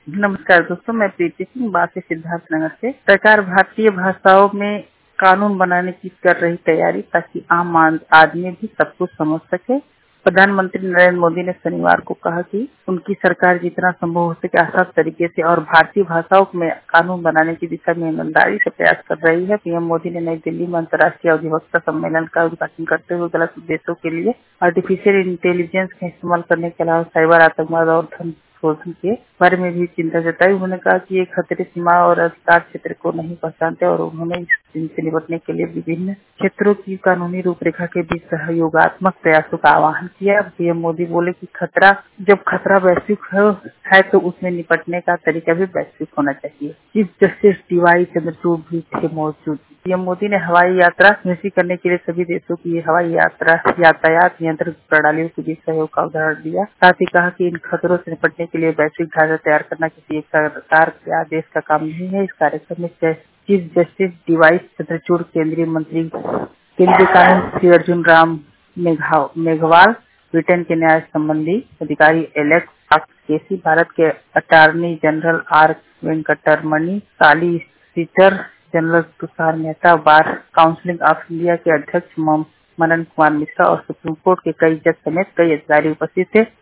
नमस्कार दोस्तों, मैं प्रीति सिंह बासी सिद्धार्थ नगर से। सरकार भारतीय भाषाओं में कानून बनाने की कर रही तैयारी ताकि आम आदमी भी सब कुछ समझ सके। प्रधानमंत्री नरेंद्र मोदी ने शनिवार को कहा कि उनकी सरकार जितना संभव हो सके आसान तरीके से और भारतीय भाषाओं में कानून बनाने की दिशा में ईमानदारी से प्रयास कर रही है। पीएम मोदी ने नई दिल्ली में अंतर्राष्ट्रीय अधिवक्ता सम्मेलन का उद्घाटन करते हुए गलत उद्देश्यों के लिए आर्टिफिशियल इंटेलिजेंस का इस्तेमाल करने के अलावा साइबर आतंकवाद और धन शोधन के बारे में भी चिंता जताई। उन्होंने कहा कि ये खतरे सीमा और अधिकार क्षेत्र को नहीं पहचानते और उन्होंने इनसे निपटने के लिए विभिन्न क्षेत्रों की कानूनी रूपरेखा के बीच सहयोगात्मक प्रयासों का आह्वान किया। पीएम मोदी बोले कि जब खतरा वैश्विक है तो उसमें निपटने का तरीका भी वैश्विक होना चाहिए। चीफ जस्टिस डीवाई चंद्रचूड़ भी थे मौजूद। पीएम मोदी ने हवाई यात्रा सुनिश्चित करने के लिए सभी देशों की हवाई यातायात नियंत्रण प्रणालियों के बीच सहयोग का उदाहरण दिया। साथ ही कहा कि इन खतरों से निपटने के लिए वैश्विक ढांचा तैयार करना किसी एक सरकार के आदेश का काम नहीं है। इस कार्यक्रम में चीफ जस्टिस डीवाई चंद्रचूड़, केंद्रीय कानून मंत्री अर्जुन राम मेघवाल, ब्रिटेन के न्याय संबंधी अधिकारी एलेक्स केसी, भारत के attorney general R Venkataramani, solicitor general Tushar Mehta, bar council of India के अध्यक्ष मनन कुमार मिश्रा और सुप्रीम कोर्ट के कई जज समेत कई अधिकारी उपस्थित थे।